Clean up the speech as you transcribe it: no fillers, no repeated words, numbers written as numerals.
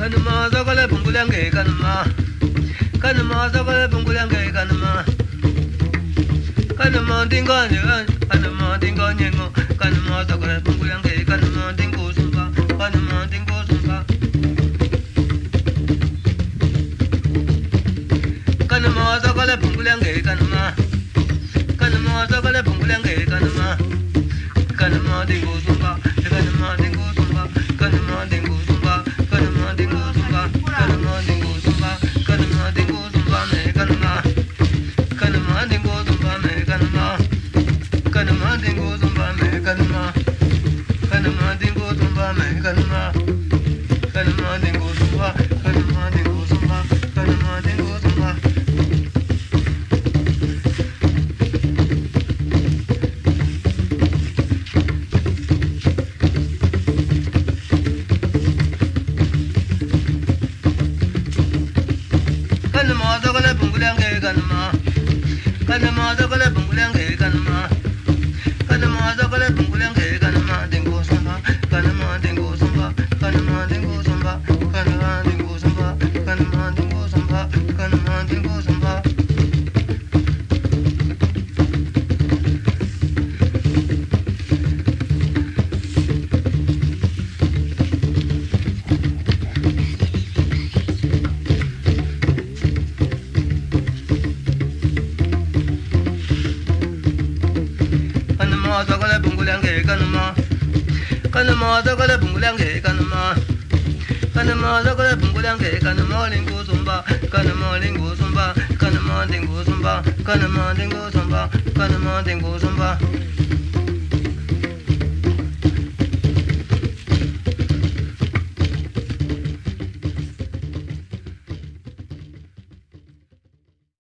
kanuma zakale bungulange kanuma kanuma zakale bungulange kanuma kanuma dinganye kanuma dinganye ngo kanuma zakale bungulange kanuma dingo sumba kanuma dingo sumba kanuma zakale bungulange kanuma kanuma zakale bungulange kanuma kanuma dingo sumba kanuma dingo sumba kanuma dingo sumba kanuma dingo sumba kanuma dingo sumba kanuma dingo sumba me kanuma kanuma dingo sumba me kanuma kanuma dingo sumba me kanuma kanuma dingo sumba me kanuma kanuma dingo sumba kanuma dingo sumba kanuma dingo sumba kanuma zakale bungulange kanuma kanuma zakale bungulange kanuma kanuma zakale bungulange kanuma dingo sumba kanuma dingo sumba kanuma dingo sumba kanuma dingo sumba kanuma dingo sumba kanuma dingo sumba kanuma zakale bungulange kanuma kanuma zakale bungulange kanuma kanuma zakale bungulange kanuma lingo sumba kanuma lingo sumba kanuma dingo sumba kanuma dingo sumba kanuma dingo sumba